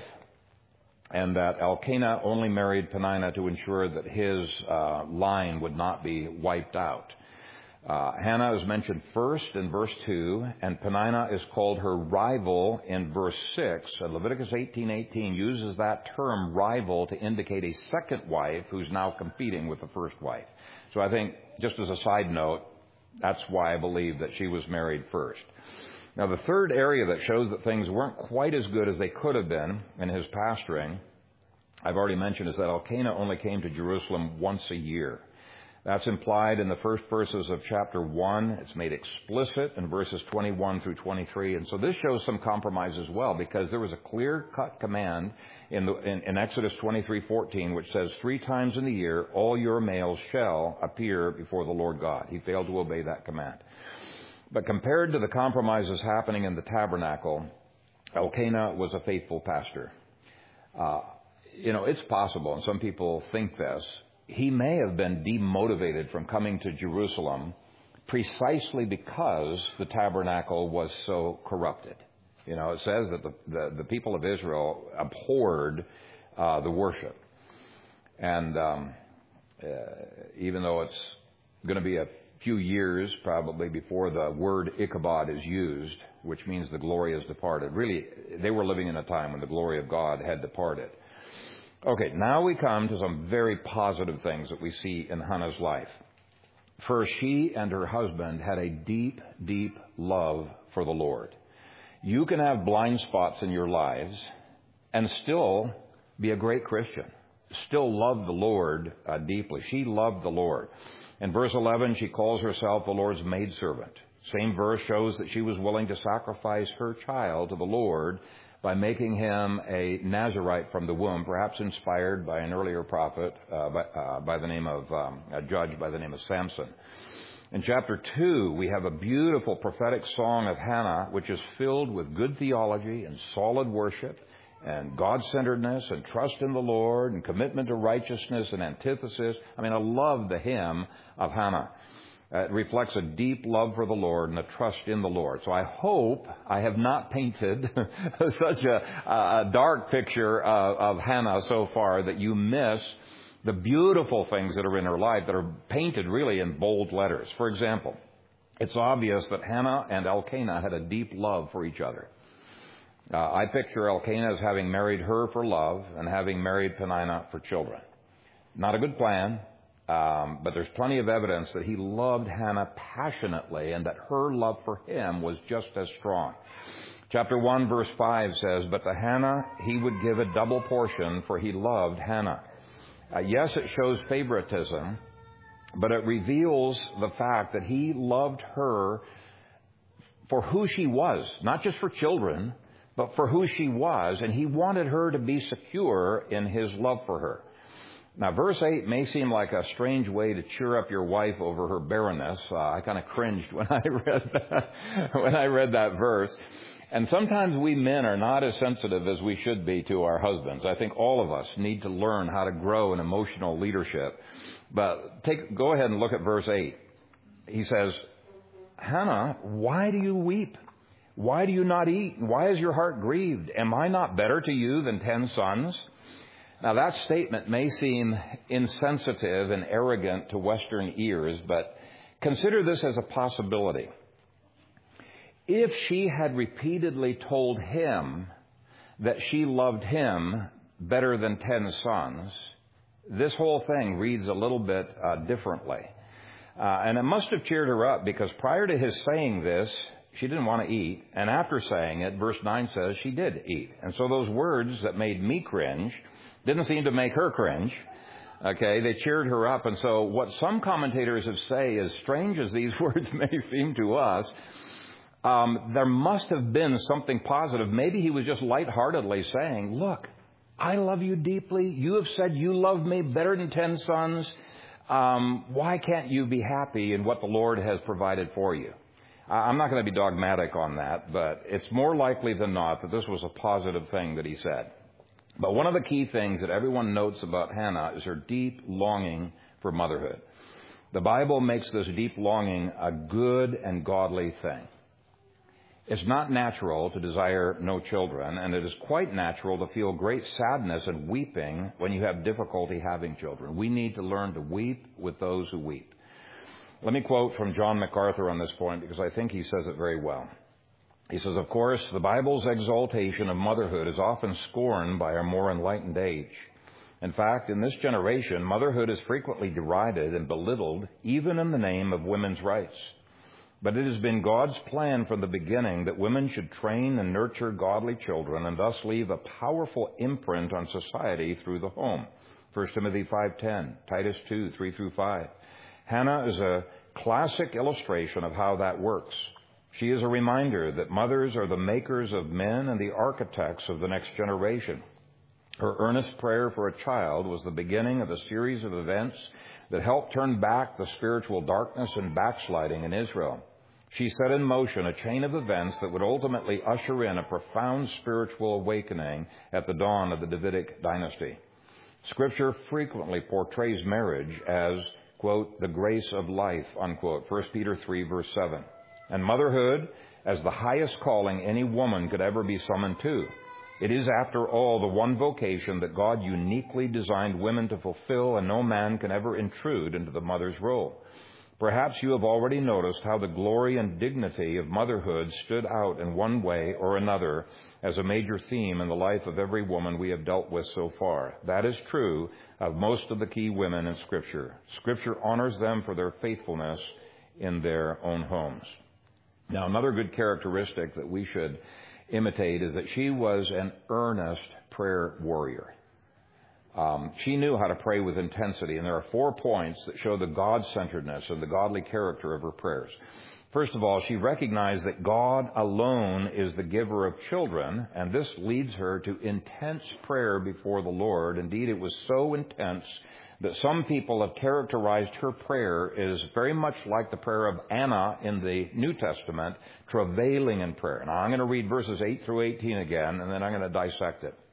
and that Elkanah only married Peninnah to ensure that his uh, line would not be wiped out. Uh, Hannah is mentioned first in verse two, and Peninnah is called her rival in verse six. And Leviticus eighteen eighteen uses that term rival to indicate a second wife who's now competing with the first wife. So I think, just as a side note, that's why I believe that she was married first. Now, the third area that shows that things weren't quite as good as they could have been in his pastoring, I've already mentioned, is that Elkanah only came to Jerusalem once a year. That's implied in the first verses of chapter one. It's made explicit in verses twenty-one through twenty-three. And so this shows some compromise as well, because there was a clear-cut command in, the, in, in Exodus twenty-three fourteen, which says, three times in the year, all your males shall appear before the Lord God. He failed to obey that command. But compared to the compromises happening in the tabernacle, Elkanah was a faithful pastor. Uh, you know, it's possible, and some people think this, he may have been demotivated from coming to Jerusalem precisely because the tabernacle was so corrupted. You know, it says that the, the, the people of Israel abhorred uh, the worship. And um, uh, even though it's going to be a few years probably before the word Ichabod is used, which means the glory has departed. Really, they were living in a time when the glory of God had departed. Okay, now we come to some very positive things that we see in Hannah's life. First, she and her husband had a deep, deep love for the Lord. You can have blind spots in your lives and still be a great Christian, still love the Lord uh, deeply. She loved the Lord. In verse eleven, she calls herself the Lord's maidservant. Same verse shows that she was willing to sacrifice her child to the Lord by making him a Nazirite from the womb, perhaps inspired by an earlier prophet uh, by, uh, by the name of um, a judge by the name of Samson. In chapter two, we have a beautiful prophetic song of Hannah, which is filled with good theology and solid worship and God-centeredness and trust in the Lord and commitment to righteousness and antithesis. I mean, I love the hymn of Hannah. Uh, it reflects a deep love for the Lord and a trust in the Lord. So I hope I have not painted such a, a dark picture of, of Hannah so far that you miss the beautiful things that are in her life that are painted really in bold letters. For example, it's obvious that Hannah and Elkanah had a deep love for each other. Uh, I picture Elkanah as having married her for love and having married Peninnah for children. Not a good plan. Um, but there's plenty of evidence that he loved Hannah passionately and that her love for him was just as strong. Chapter one, verse five says, "But to Hannah he would give a double portion, for he loved Hannah." Uh, yes, it shows favoritism, but it reveals the fact that he loved her for who she was, not just for children, but for who she was, and he wanted her to be secure in his love for her. Now, verse eight may seem like a strange way to cheer up your wife over her barrenness. Uh, I kind of cringed when I read that, when I read that verse. And sometimes we men are not as sensitive as we should be to our husbands. I think all of us need to learn how to grow in emotional leadership. But take, go ahead and look at verse eight. He says, "Hannah, why do you weep? Why do you not eat? Why is your heart grieved? Am I not better to you than ten sons?" Now, that statement may seem insensitive and arrogant to Western ears, but consider this as a possibility. If she had repeatedly told him that she loved him better than ten sons, this whole thing reads a little bit uh, differently. Uh, and it must have cheered her up, because prior to his saying this, she didn't want to eat. And after saying it, verse nine says she did eat. And so those words that made me cringe didn't seem to make her cringe. Okay, they cheered her up. And so what some commentators have say, as strange as these words may seem to us, um, there must have been something positive. Maybe he was just lightheartedly saying, look, I love you deeply. You have said you love me better than ten sons. Um, why can't you be happy in what the Lord has provided for you? I'm not going to be dogmatic on that, but it's more likely than not that this was a positive thing that he said. But one of the key things that everyone notes about Hannah is her deep longing for motherhood. The Bible makes this deep longing a good and godly thing. It's not natural to desire no children, and it is quite natural to feel great sadness and weeping when you have difficulty having children. We need to learn to weep with those who weep. Let me quote from John MacArthur on this point, because I think he says it very well. He says, "Of course, the Bible's exaltation of motherhood is often scorned by our more enlightened age. In fact, in this generation, motherhood is frequently derided and belittled, even in the name of women's rights. But it has been God's plan from the beginning that women should train and nurture godly children and thus leave a powerful imprint on society through the home." First Timothy five ten, Titus two, three through five. Hannah is a classic illustration of how that works. She is a reminder that mothers are the makers of men and the architects of the next generation. Her earnest prayer for a child was the beginning of a series of events that helped turn back the spiritual darkness and backsliding in Israel. She set in motion a chain of events that would ultimately usher in a profound spiritual awakening at the dawn of the Davidic dynasty. Scripture frequently portrays marriage as, quote, the grace of life, unquote, First Peter three, verse seven. And motherhood as the highest calling any woman could ever be summoned to. It is, after all, the one vocation that God uniquely designed women to fulfill, and no man can ever intrude into the mother's role. Perhaps you have already noticed how the glory and dignity of motherhood stood out in one way or another as a major theme in the life of every woman we have dealt with so far. That is true of most of the key women in Scripture. Scripture honors them for their faithfulness in their own homes. Now, another good characteristic that we should imitate is that she was an earnest prayer warrior. Um, she knew how to pray with intensity, and there are four points that show the God-centeredness and the godly character of her prayers. First of all, she recognized that God alone is the giver of children, and this leads her to intense prayer before the Lord. Indeed, it was so intense that some people have characterized her prayer as very much like the prayer of Anna in the New Testament, travailing in prayer. Now, I'm going to read verses eight through eighteen again, and then I'm going to dissect it.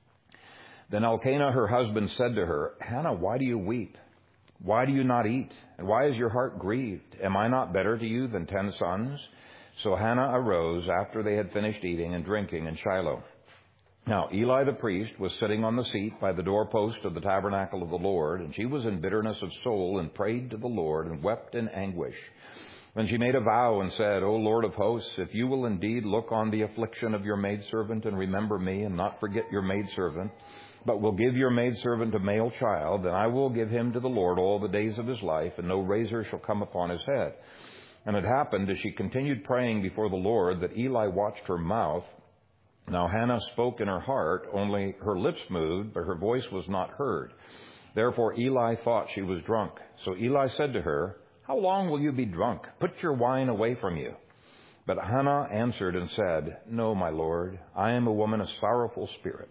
Then Elkanah, her husband, said to her, Hannah, why do you weep? Why do you not eat? And why is your heart grieved? Am I not better to you than ten sons? So Hannah arose after they had finished eating and drinking in Shiloh. Now Eli the priest was sitting on the seat by the doorpost of the tabernacle of the Lord, and she was in bitterness of soul and prayed to the Lord and wept in anguish. Then she made a vow and said, O Lord of hosts, if you will indeed look on the affliction of your maidservant and remember me and not forget your maidservant, but will give your maidservant a male child, then I will give him to the Lord all the days of his life, and no razor shall come upon his head. And it happened, as she continued praying before the Lord, that Eli watched her mouth. Now Hannah spoke in her heart, only her lips moved, but her voice was not heard. Therefore Eli thought she was drunk. So Eli said to her, How long will you be drunk? Put your wine away from you. But Hannah answered and said, No, my Lord, I am a woman of sorrowful spirit.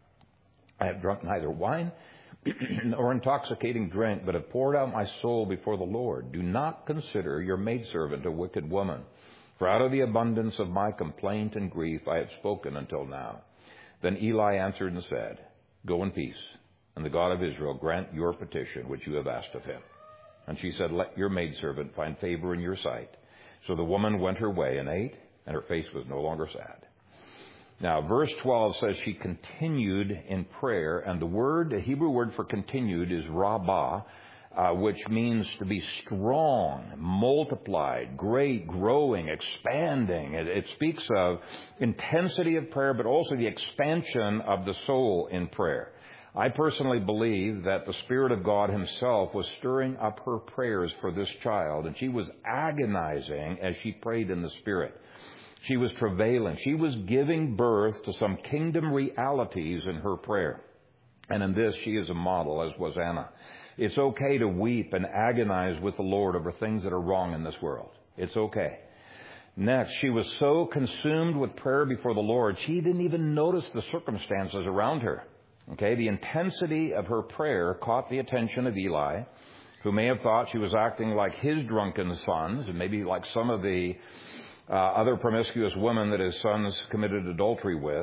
I have drunk neither wine nor intoxicating drink, but have poured out my soul before the Lord. Do not consider your maidservant a wicked woman, for out of the abundance of my complaint and grief I have spoken until now. Then Eli answered and said, Go in peace, and the God of Israel grant your petition which you have asked of him. And she said, Let your maidservant find favor in your sight. So the woman went her way and ate, and her face was no longer sad. Now, verse twelve says she continued in prayer, and the word, the Hebrew word for continued is rabbah, uh, which means to be strong, multiplied, great, growing, expanding. It, it speaks of intensity of prayer, but also the expansion of the soul in prayer. I personally believe that the Spirit of God himself was stirring up her prayers for this child, and she was agonizing as she prayed in the Spirit. She was travailing. She was giving birth to some kingdom realities in her prayer. And in this, she is a model, as was Anna. It's okay to weep and agonize with the Lord over things that are wrong in this world. It's okay. Next, she was so consumed with prayer before the Lord, she didn't even notice the circumstances around her. Okay, the intensity of her prayer caught the attention of Eli, who may have thought she was acting like his drunken sons, and maybe like some of the Uh, other promiscuous women that his sons committed adultery with.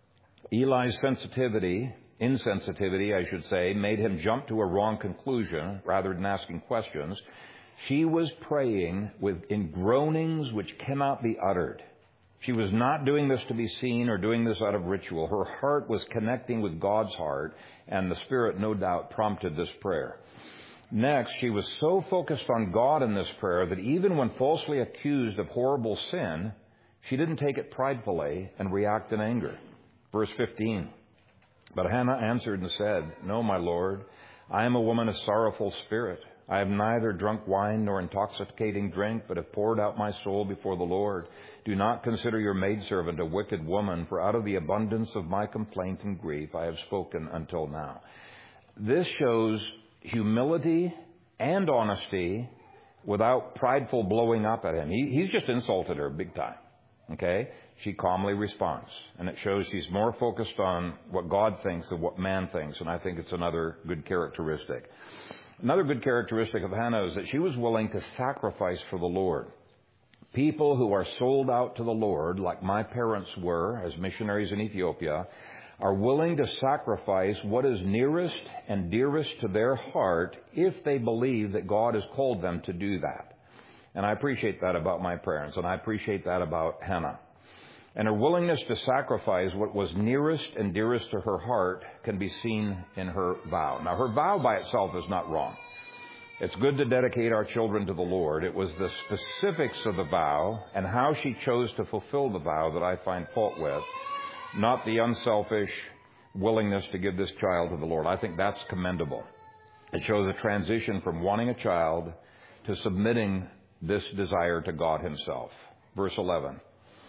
Eli's sensitivity, insensitivity, I should say, made him jump to a wrong conclusion rather than asking questions. She was praying with in groanings which cannot be uttered. She was not doing this to be seen or doing this out of ritual. Her heart was connecting with God's heart, and the Spirit, no doubt, prompted this prayer. Next, she was so focused on God in this prayer that even when falsely accused of horrible sin, she didn't take it pridefully and react in anger. Verse fifteen, But Hannah answered and said, No, my Lord, I am a woman of sorrowful spirit. I have neither drunk wine nor intoxicating drink, but have poured out my soul before the Lord. Do not consider your maidservant a wicked woman, for out of the abundance of my complaint and grief I have spoken until now. This shows humility and honesty without prideful blowing up at him. He, he's just insulted her big time. Okay? She calmly responds. And it shows she's more focused on what God thinks than what man thinks. And I think it's another good characteristic. Another good characteristic of Hannah is that she was willing to sacrifice for the Lord. People who are sold out to the Lord, like my parents were as missionaries in Ethiopia, are willing to sacrifice what is nearest and dearest to their heart if they believe that God has called them to do that. And I appreciate that about my parents, and I appreciate that about Hannah. And her willingness to sacrifice what was nearest and dearest to her heart can be seen in her vow. Now, her vow by itself is not wrong. It's good to dedicate our children to the Lord. It was the specifics of the vow and how she chose to fulfill the vow that I find fault with, not the unselfish willingness to give this child to the Lord. I think that's commendable. It shows a transition from wanting a child to submitting this desire to God himself. Verse eleven.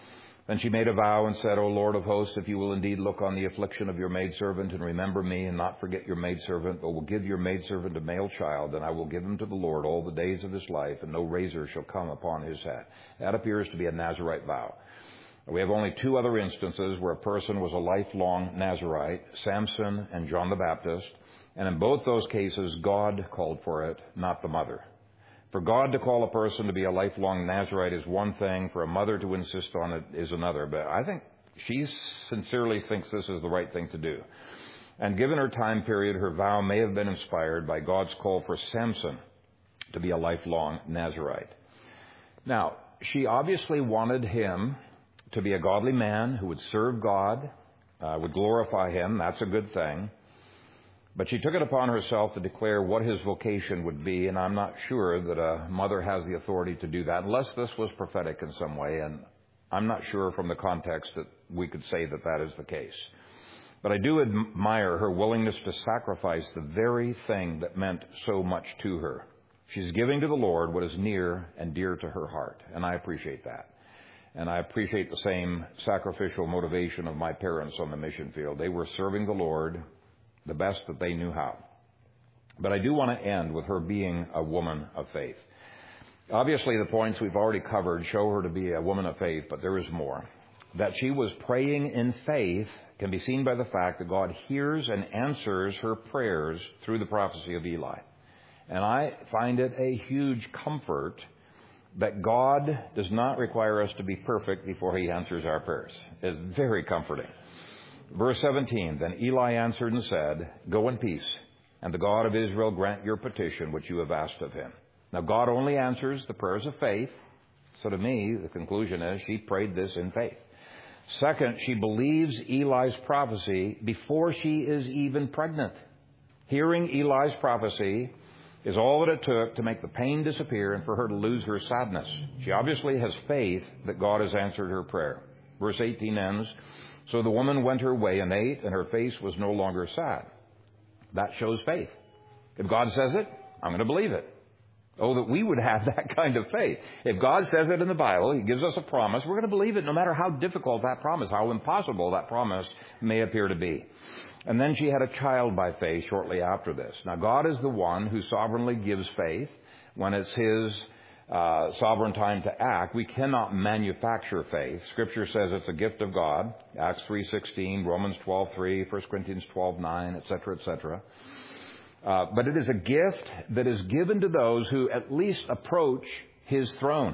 Then she made a vow and said, O Lord of hosts, if you will indeed look on the affliction of your maidservant and remember me and not forget your maidservant, but will give your maidservant a male child, then I will give him to the Lord all the days of his life, and no razor shall come upon his head. That appears to be a Nazirite vow. We have only two other instances where a person was a lifelong Nazirite, Samson and John the Baptist, and in both those cases, God called for it, not the mother. For God to call a person to be a lifelong Nazirite is one thing. For a mother to insist on it is another. But I think she sincerely thinks this is the right thing to do. And given her time period, her vow may have been inspired by God's call for Samson to be a lifelong Nazirite. Now, she obviously wanted him to be a godly man who would serve God, uh, would glorify him. That's a good thing. But she took it upon herself to declare what his vocation would be, and I'm not sure that a mother has the authority to do that, unless this was prophetic in some way, and I'm not sure from the context that we could say that that is the case. But I do admire her willingness to sacrifice the very thing that meant so much to her. She's giving to the Lord what is near and dear to her heart, and I appreciate that. And I appreciate the same sacrificial motivation of my parents on the mission field. They were serving the Lord the best that they knew how. But I do want to end with her being a woman of faith. Obviously, the points we've already covered show her to be a woman of faith, but there is more. That she was praying in faith can be seen by the fact that God hears and answers her prayers through the prophecy of Eli. And I find it a huge comfort that God does not require us to be perfect before he answers our prayers. It's very comforting. Verse seventeen, then Eli answered and said, go in peace, and the God of Israel grant your petition which you have asked of him. Now, God only answers the prayers of faith. So to me, the conclusion is she prayed this in faith. Second, she believes Eli's prophecy before she is even pregnant. Hearing Eli's prophecy is all that it took to make the pain disappear and for her to lose her sadness. She obviously has faith that God has answered her prayer. Verse eighteen ends, so the woman went her way and ate, and her face was no longer sad. That shows faith. If God says it, I'm going to believe it. Oh, that we would have that kind of faith. If God says it in the Bible, he gives us a promise, we're going to believe it no matter how difficult that promise, how impossible that promise may appear to be. And then she had a child by faith shortly after this. Now, God is the one who sovereignly gives faith when it's his Uh, sovereign time to act. We cannot manufacture faith. Scripture says it's a gift of God. Acts three sixteen, Romans twelve three, First Corinthians twelve nine, et cetera, et cetera. Uh, but it is a gift that is given to those who at least approach his throne.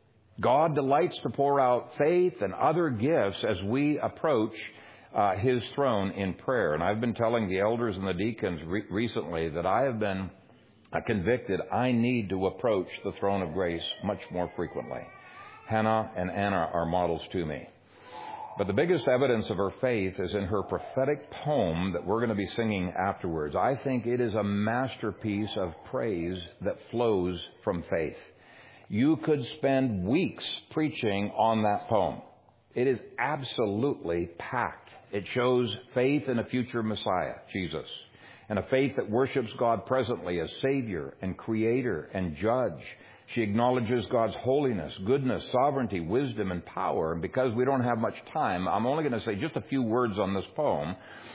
God delights to pour out faith and other gifts as we approach uh, his throne in prayer. And I've been telling the elders and the deacons re- recently that I have been I convicted I need to approach the throne of grace much more frequently. Hannah and Anna are models to me. But the biggest evidence of her faith is in her prophetic poem that we're going to be singing afterwards. I think it is a masterpiece of praise that flows from faith. You could spend weeks preaching on that poem. It is absolutely packed. It shows faith in a future Messiah, Jesus, and a faith that worships God presently as Savior and Creator and Judge. She acknowledges God's holiness, goodness, sovereignty, wisdom, and power. And because we don't have much time, I'm only going to say just a few words on this poem.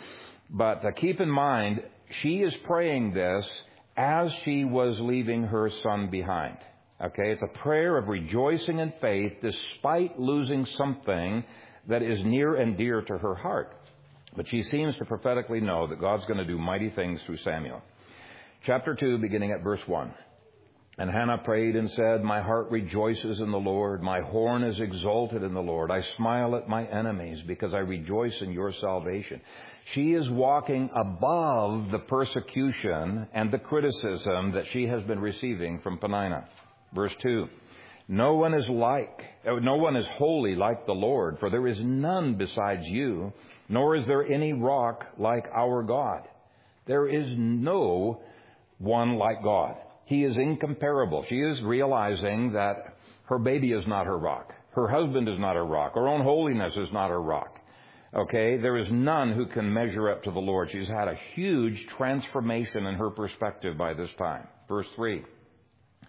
But uh, keep in mind, she is praying this as she was leaving her son behind. Okay, it's a prayer of rejoicing in faith despite losing something that is near and dear to her heart. But she seems to prophetically know that God's going to do mighty things through Samuel. Chapter two, beginning at verse one. And Hannah prayed and said, my heart rejoices in the Lord. My horn is exalted in the Lord. I smile at my enemies because I rejoice in your salvation. She is walking above the persecution and the criticism that she has been receiving from Peninnah. Verse two. No one is like, no one is holy like the Lord, for there is none besides you, nor is there any rock like our God. There is no one like God. He is incomparable. She is realizing that her baby is not her rock. Her husband is not her rock. Her own holiness is not her rock. Okay? There is none who can measure up to the Lord. She's had a huge transformation in her perspective by this time. Verse three.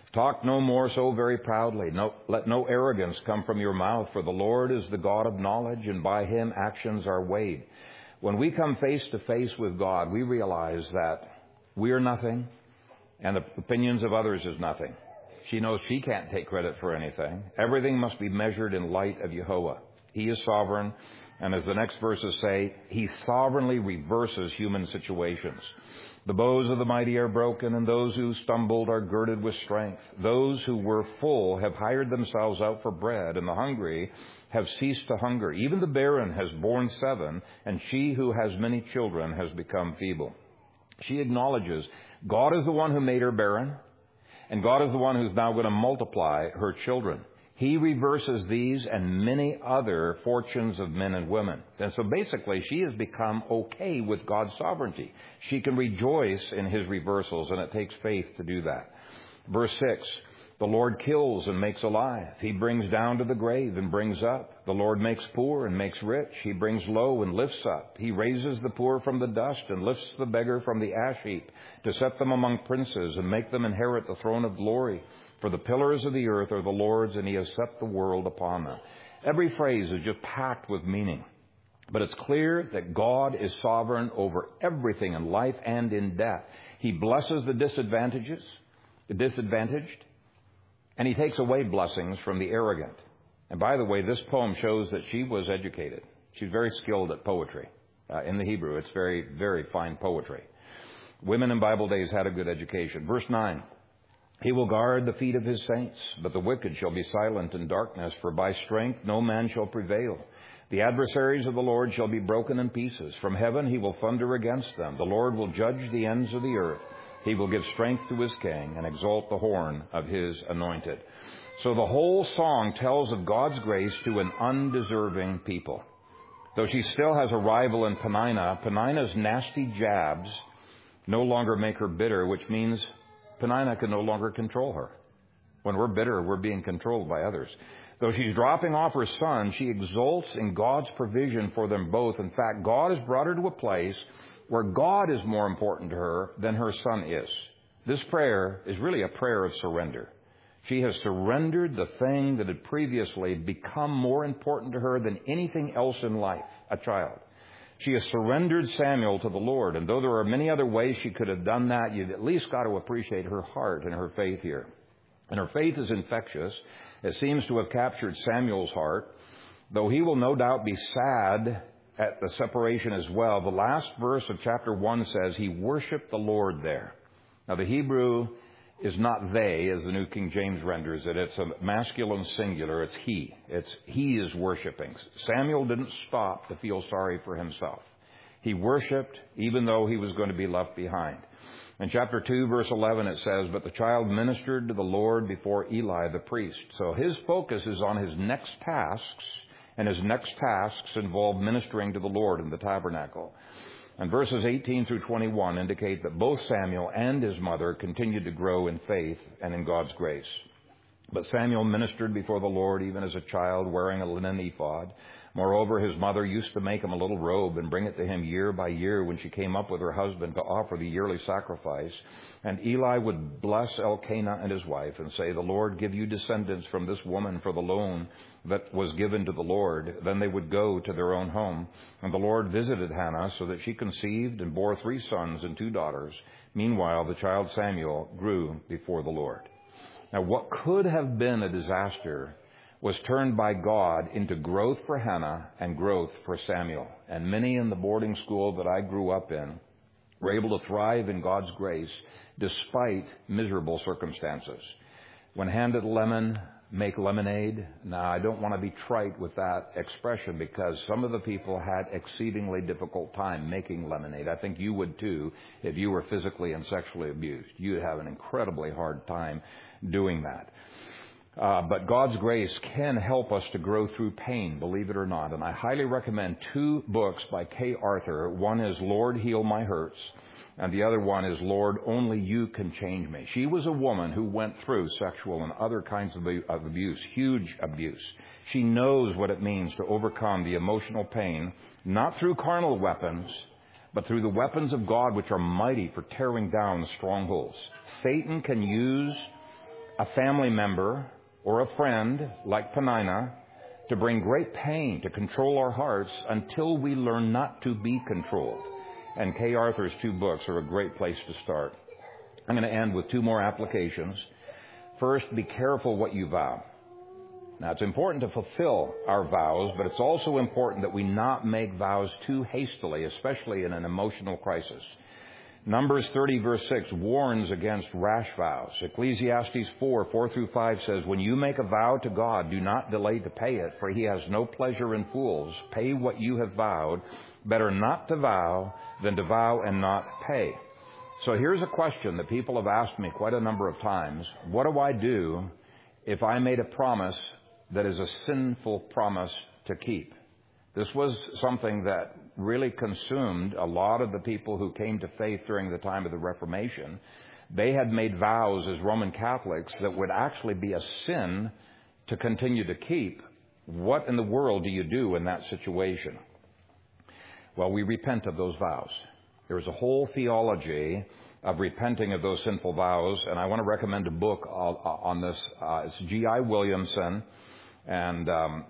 Talk no more so very proudly. No, let no arrogance come from your mouth, for the Lord is the God of knowledge, and by him actions are weighed. When we come face to face with God, we realize that we are nothing, and the opinions of others is nothing. She knows she can't take credit for anything. Everything must be measured in light of Jehovah. He is sovereign, and as the next verses say, he sovereignly reverses human situations. The bows of the mighty are broken, and those who stumbled are girded with strength. Those who were full have hired themselves out for bread, and the hungry have ceased to hunger. Even the barren has borne seven, and she who has many children has become feeble. She acknowledges God is the one who made her barren, and God is the one who's now going to multiply her children. He reverses these and many other fortunes of men and women. And so basically, she has become okay with God's sovereignty. She can rejoice in his reversals, and it takes faith to do that. Verse six, the Lord kills and makes alive. He brings down to the grave and brings up. The Lord makes poor and makes rich. He brings low and lifts up. He raises the poor from the dust and lifts the beggar from the ash heap, to set them among princes and make them inherit the throne of glory. For the pillars of the earth are the Lord's, and he has set the world upon them. Every phrase is just packed with meaning. But it's clear that God is sovereign over everything in life and in death. He blesses the disadvantages, the disadvantaged, and he takes away blessings from the arrogant. And by the way, this poem shows that she was educated. She's very skilled at poetry. Uh, in the Hebrew, it's very, very fine poetry. Women in Bible days had a good education. Verse nine. He will guard the feet of his saints, but the wicked shall be silent in darkness, for by strength no man shall prevail. The adversaries of the Lord shall be broken in pieces. From heaven he will thunder against them. The Lord will judge the ends of the earth. He will give strength to his king and exalt the horn of his anointed. So the whole song tells of God's grace to an undeserving people. Though she still has a rival in Peninnah, Peninnah's nasty jabs no longer make her bitter, which means Peninnah can no longer control her. When we're bitter, we're being controlled by others. Though she's dropping off her son, she exults in God's provision for them both. In fact, God has brought her to a place where God is more important to her than her son is. This prayer is really a prayer of surrender. She has surrendered the thing that had previously become more important to her than anything else in life, a child. She has surrendered Samuel to the Lord, and though there are many other ways she could have done that, you've at least got to appreciate her heart and her faith here. And her faith is infectious. It seems to have captured Samuel's heart, though he will no doubt be sad at the separation as well. The last verse of chapter one says he worshiped the Lord there. Now, the Hebrew is not they, as the New King James renders it. It's a masculine singular. It's he. It's he is worshiping. Samuel didn't stop to feel sorry for himself. He worshiped even though he was going to be left behind. In chapter two, verse eleven, it says, but the child ministered to the Lord before Eli the priest. So his focus is on his next tasks, and his next tasks involve ministering to the Lord in the tabernacle. And verses eighteen through twenty-one indicate that both Samuel and his mother continued to grow in faith and in God's grace. But Samuel ministered before the Lord even as a child, wearing a linen ephod. Moreover, his mother used to make him a little robe and bring it to him year by year when she came up with her husband to offer the yearly sacrifice. And Eli would bless Elkanah and his wife and say, the Lord give you descendants from this woman for the loan that was given to the Lord. Then they would go to their own home. And the Lord visited Hannah so that she conceived and bore three sons and two daughters. Meanwhile, the child Samuel grew before the Lord. Now, what could have been a disaster was turned by God into growth for Hannah and growth for Samuel. And many in the boarding school that I grew up in were able to thrive in God's grace despite miserable circumstances. When handed lemon, make lemonade. Now, I don't want to be trite with that expression because some of the people had exceedingly difficult time making lemonade. I think you would too if you were physically and sexually abused. You'd have an incredibly hard time doing that. Uh, but God's grace can help us to grow through pain, believe it or not. And I highly recommend two books by Kay Arthur. One is Lord, Heal My Hurts, and the other one is Lord, Only You Can Change Me. She was a woman who went through sexual and other kinds of abuse, huge abuse. She knows what it means to overcome the emotional pain, not through carnal weapons, but through the weapons of God, which are mighty for tearing down strongholds. Satan can use a family member or a friend like Peninnah to bring great pain to control our hearts until we learn not to be controlled. And Kay Arthur's two books are a great place to start. I'm going to end with two more applications. First, be careful what you vow. Now, it's important to fulfill our vows, but it's also important that we not make vows too hastily, especially in an emotional crisis. Numbers thirty, verse six, warns against rash vows. Ecclesiastes four, four through five says, when you make a vow to God, do not delay to pay it, for he has no pleasure in fools. Pay what you have vowed. Better not to vow than to vow and not pay. So here's a question that people have asked me quite a number of times. What do I do if I made a promise that is a sinful promise to keep? This was something that really consumed a lot of the people who came to faith during the time of the Reformation. They had made vows as Roman Catholics that would actually be a sin to continue to keep. What in the world do you do in that situation? Well, we repent of those vows. There's a whole theology of repenting of those sinful vows, and I want to recommend a book on this. Uh, it's G I Williamson, and um,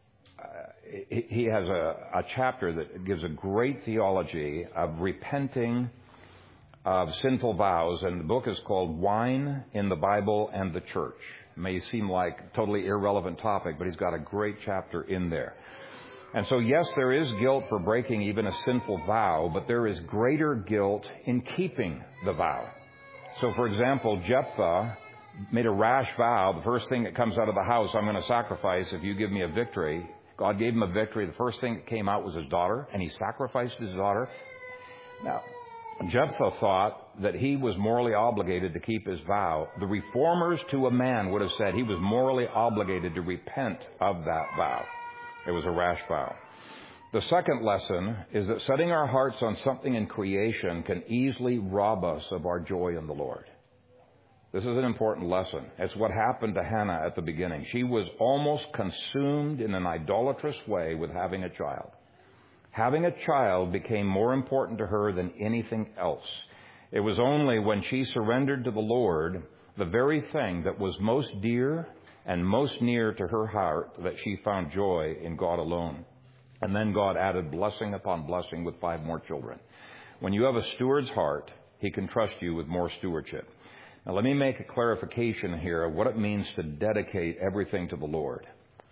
he has a, a chapter that gives a great theology of repenting of sinful vows, and the book is called Wine in the Bible and the Church. It may seem like a totally irrelevant topic, but he's got a great chapter in there. And so, yes, there is guilt for breaking even a sinful vow, but there is greater guilt in keeping the vow. So, for example, Jephthah made a rash vow. The first thing that comes out of the house, I'm going to sacrifice if you give me a victory. God gave him a victory. The first thing that came out was his daughter, and he sacrificed his daughter. Now, Jephthah thought that he was morally obligated to keep his vow. The reformers to a man would have said he was morally obligated to repent of that vow. It was a rash vow. The second lesson is that setting our hearts on something in creation can easily rob us of our joy in the Lord. This is an important lesson. It's what happened to Hannah at the beginning. She was almost consumed in an idolatrous way with having a child. Having a child became more important to her than anything else. It was only when she surrendered to the Lord, the very thing that was most dear and most near to her heart, that she found joy in God alone. And then God added blessing upon blessing with five more children. When you have a steward's heart, he can trust you with more stewardship. Now, let me make a clarification here of what it means to dedicate everything to the Lord.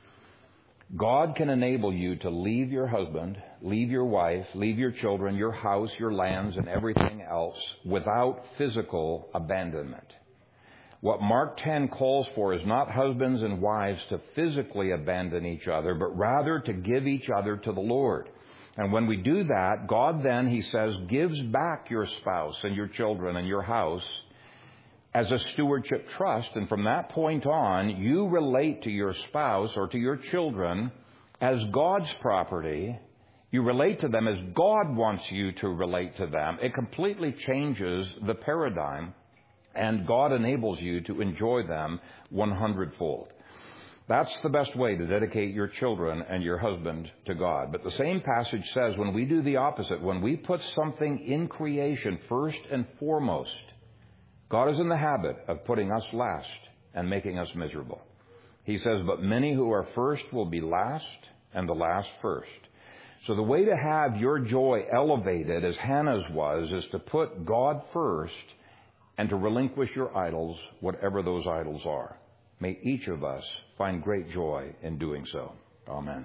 God can enable you to leave your husband, leave your wife, leave your children, your house, your lands, and everything else without physical abandonment. What Mark ten calls for is not husbands and wives to physically abandon each other, but rather to give each other to the Lord. And when we do that, God then, he says, gives back your spouse and your children and your house as a stewardship trust. And from that point on, you relate to your spouse or to your children as God's property. You relate to them as God wants you to relate to them. It completely changes the paradigm. And God enables you to enjoy them one hundredfold. That's the best way to dedicate your children and your husband to God. But the same passage says when we do the opposite, when we put something in creation first and foremost, God is in the habit of putting us last and making us miserable. He says, but many who are first will be last, and the last first. So the way to have your joy elevated, as Hannah's was, is to put God first and to relinquish your idols, whatever those idols are. May each of us find great joy in doing so. Amen.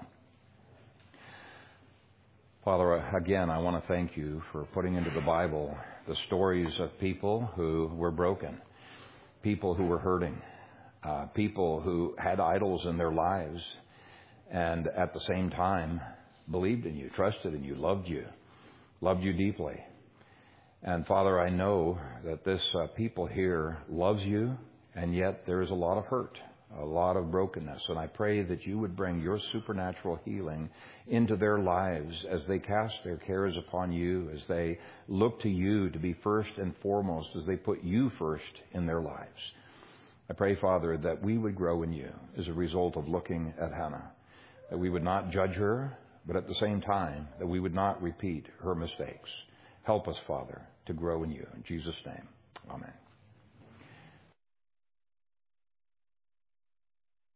Father, again, I want to thank you for putting into the Bible the stories of people who were broken, people who were hurting, uh, people who had idols in their lives, and at the same time believed in you, trusted in you, loved you, loved you deeply. And Father, I know that this uh, people here loves you, and yet there is a lot of hurt, a lot of brokenness. And I pray that you would bring your supernatural healing into their lives as they cast their cares upon you, as they look to you to be first and foremost, as they put you first in their lives. I pray, Father, that we would grow in you as a result of looking at Hannah, that we would not judge her, but at the same time, that we would not repeat her mistakes. Help us, Father, to grow in you. In Jesus' name, amen.